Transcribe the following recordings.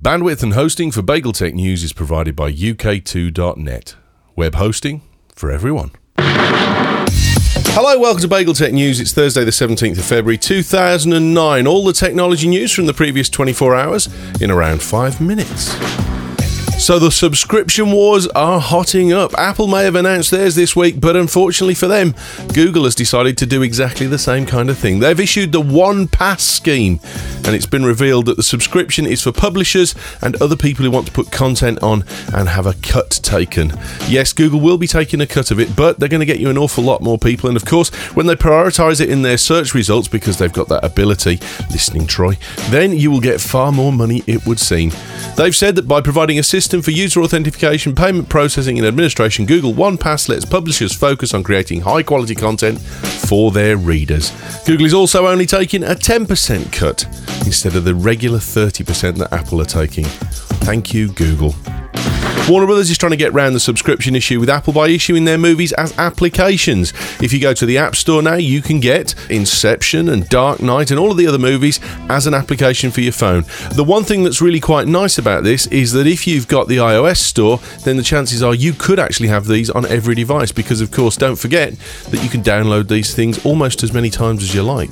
Bandwidth and hosting for BagelTech News is provided by UK2.net. Web hosting for everyone. Hello, welcome to BagelTech News. It's Thursday the 17th of February 2009. All the technology news from the previous 24 hours in around 5 minutes. So the subscription wars are hotting up. Apple may have announced theirs this week, but unfortunately for them, Google has decided to do exactly the same kind of thing. They've issued the One Pass scheme, and it's been revealed that the subscription is for publishers and other people who want to put content on and have a cut taken. Yes, Google will be taking a cut of it, but they're going to get you an awful lot more people. And of course, when they prioritise it in their search results, because they've got that ability, listening Troy, then you will get far more money, it would seem. They've said that by providing a system for user authentication, payment processing and administration, Google One Pass lets publishers focus on creating high quality content for their readers. Google is also only taking a 10% cut instead of the regular 30% that Apple are taking. Thank you, Google. Warner Brothers is trying to get around the subscription issue with Apple by issuing their movies as applications. If you go to the App Store now, you can get Inception and Dark Knight and all of the other movies as an application for your phone. The one thing that's really quite nice about this is that if you've got the iOS store, then the chances are you could actually have these on every device because, of course, don't forget that you can download these things almost as many times as you like.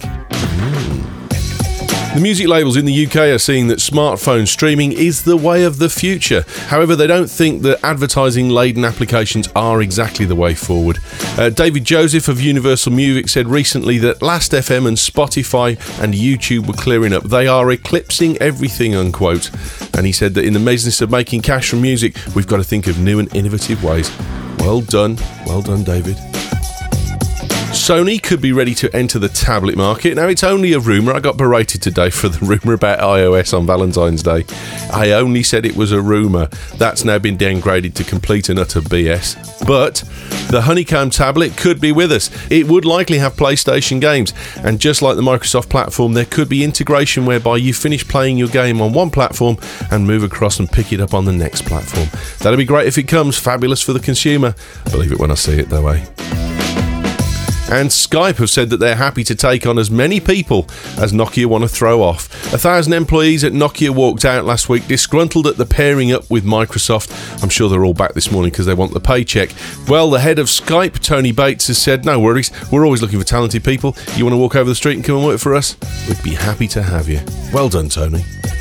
The music labels in the UK are seeing that smartphone streaming is the way of the future. However, they don't think that advertising-laden applications are exactly the way forward. David Joseph of Universal Music said recently that Last.fm and Spotify and YouTube were clearing up. They are eclipsing everything, unquote. And he said that in the business of making cash from music, we've got to think of new and innovative ways. Well done, David. Sony could be ready to enter the tablet market. Now, it's only a rumour. I got berated today for the rumour about iOS on Valentine's Day. I only said it was a rumour. That's now been downgraded to complete and utter BS. But the Honeycomb tablet could be with us. It would likely have PlayStation games. And just like the Microsoft platform, there could be integration whereby you finish playing your game on one platform and move across and pick it up on the next platform. That'll be great if it comes. Fabulous for the consumer. Believe it when I see it, though, eh? And Skype have said that they're happy to take on as many people as Nokia want to throw off. 1,000 employees at Nokia walked out last week, disgruntled at the pairing up with Microsoft. I'm sure they're all back this morning because they want the paycheck. Well, the head of Skype, Tony Bates, has said, no worries, we're always looking for talented people. You want to walk over the street and come and work for us? We'd be happy to have you. Well done, Tony.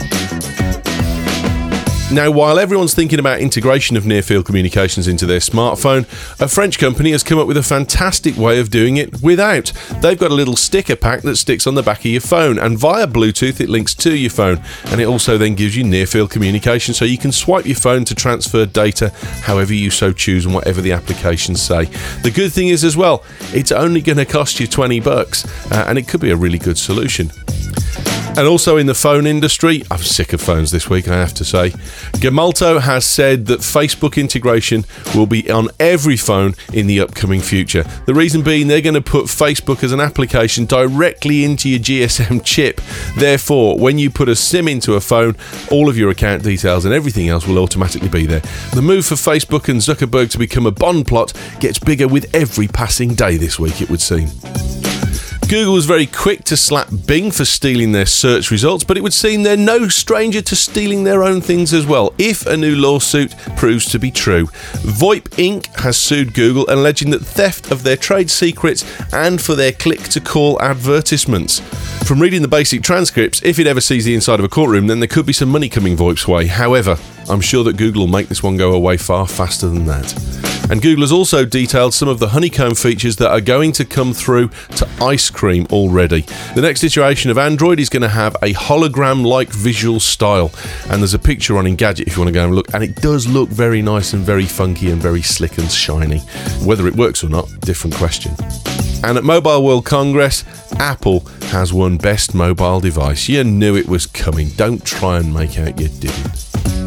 Now, while everyone's thinking about integration of near-field communications into their smartphone, a French company has come up with a fantastic way of doing it without. They've got a little sticker pack that sticks on the back of your phone, and via Bluetooth it links to your phone, and it also then gives you near-field communication so you can swipe your phone to transfer data however you so choose and whatever the applications say. The good thing is as well, it's only going to cost you $20, and it could be a really good solution. And also in the phone industry, I'm sick of phones this week, I have to say. Gemalto has said that Facebook integration will be on every phone in the upcoming future. The reason being they're going to put Facebook as an application directly into your GSM chip. Therefore, when you put a SIM into a phone, all of your account details and everything else will automatically be there. The move for Facebook and Zuckerberg to become a Bond plot gets bigger with every passing day this week, it would seem. Google was very quick to slap Bing for stealing their search results, but it would seem they're no stranger to stealing their own things as well, if a new lawsuit proves to be true. VoIP Inc. has sued Google, alleging that theft of their trade secrets and for their click-to-call advertisements. From reading the basic transcripts, if it ever sees the inside of a courtroom, then there could be some money coming VoIP's way. However, I'm sure that Google will make this one go away far faster than that. And Google has also detailed some of the Honeycomb features that are going to come through to Ice Cream already. The next iteration of Android is going to have a hologram-like visual style, and there's a picture on Engadget if you want to go and look, and it does look very nice and very funky and very slick and shiny. Whether it works or not, different question. And at Mobile World Congress, Apple has won Best Mobile Device. You knew it was coming. Don't try and make out you didn't.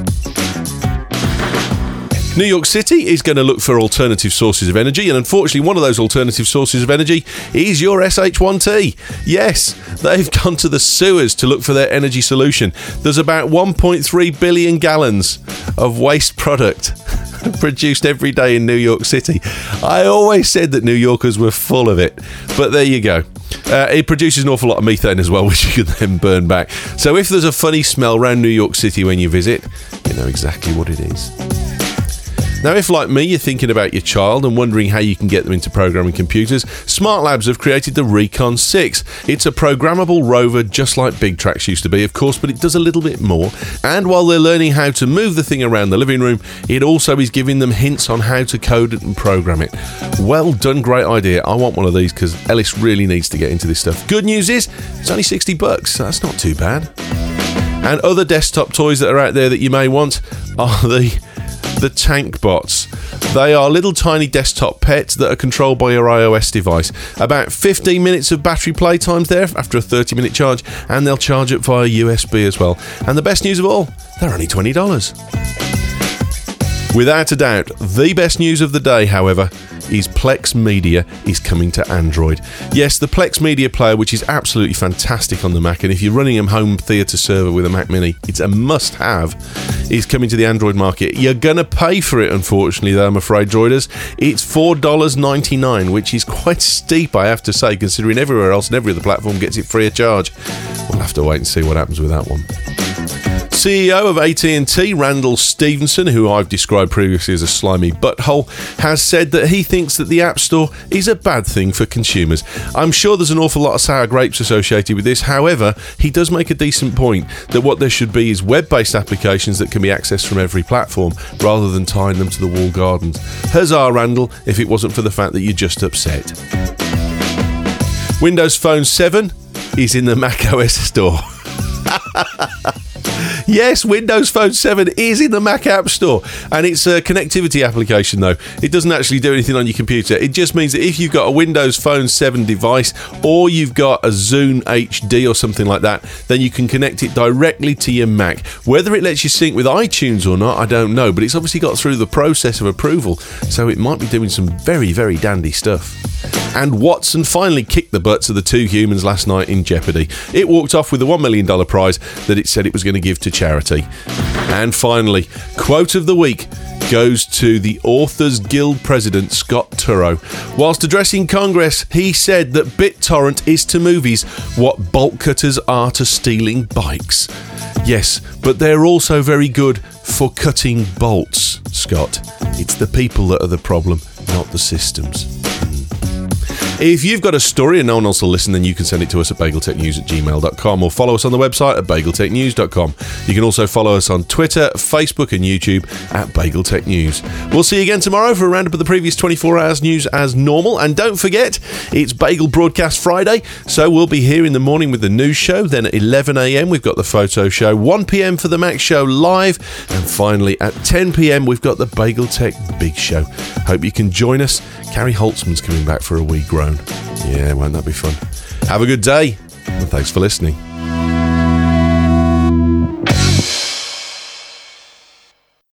New York City is going to look for alternative sources of energy, and unfortunately one of those alternative sources of energy is your SH1T. Yes, they've gone to the sewers to look for their energy solution. There's about 1.3 billion gallons of waste product produced every day in New York City. I always said that New Yorkers were full of it, but there you go. It produces an awful lot of methane as well, which you can then burn back. So if there's a funny smell around New York City when you visit, you know exactly what it is. Now, if like me, you're thinking about your child and wondering how you can get them into programming computers, Smart Labs have created the Recon 6. It's a programmable rover just like Big Tracks used to be, of course, but it does a little bit more. And while they're learning how to move the thing around the living room, it also is giving them hints on how to code it and program it. Well done, great idea. I want one of these because Ellis really needs to get into this stuff. Good news is, it's only $60, so that's not too bad. And other desktop toys that are out there that you may want are the Tank Bots. They are little tiny desktop pets that are controlled by your iOS device. About 15 minutes of battery play times there after a 30-minute charge, and they'll charge up via USB as well. And the best news of all, they're only $20. Without a doubt, the best news of the day, however, is Plex Media is coming to Android. Yes, the Plex Media Player, which is absolutely fantastic on the Mac, and if you're running a home theatre server with a Mac Mini, it's a must-have, is coming to the Android market. You're going to pay for it, unfortunately, though, I'm afraid, droiders. It's $4.99, which is quite steep, I have to say, considering everywhere else and every other platform gets it free of charge. We'll have to wait and see what happens with that one. CEO of AT&T, Randall Stevenson, who I've described previously as a slimy butthole, has said that he thinks that the App Store is a bad thing for consumers. I'm sure there's an awful lot of sour grapes associated with this. However, he does make a decent point that what there should be is web-based applications that can be accessed from every platform rather than tying them to the walled gardens. Huzzah, Randall, if it wasn't for the fact that you're just upset. Windows Phone 7 is in the macOS Store. Yes, Windows Phone 7 is in the Mac App Store, and it's a connectivity application, though. It doesn't actually do anything on your computer. It just means that if you've got a Windows Phone 7 device, or you've got a Zune HD or something like that, then you can connect it directly to your Mac. Whether it lets you sync with iTunes or not, I don't know, but it's obviously got through the process of approval, so it might be doing some very, very dandy stuff. And Watson finally kicked the butts of the two humans last night in Jeopardy. It walked off with the $1 million prize that it said it was going to give to charity. And finally, quote of the week goes to the Authors Guild president, Scott Turow. Whilst addressing Congress, he said that BitTorrent is to movies what bolt cutters are to stealing bikes. Yes, but they're also very good for cutting bolts, Scott. It's the people that are the problem, not the systems. If you've got a story and no one else will listen, then you can send it to us at bageltechnews@gmail.com or follow us on the website at bageltechnews.com. You can also follow us on Twitter, Facebook and YouTube at Bageltech News. We'll see you again tomorrow for a roundup of the previous 24 hours news as normal. And don't forget, it's Bagel Broadcast Friday, so we'll be here in the morning with the news show. Then at 11 a.m. we've got the photo show, 1 p.m. for the Mac Show live, and finally at 10 p.m. we've got the Bageltech Big Show. Hope you can join us. Carrie Holtzman's coming back for a wee groan. Yeah, won't that be fun? Have a good day, and thanks for listening.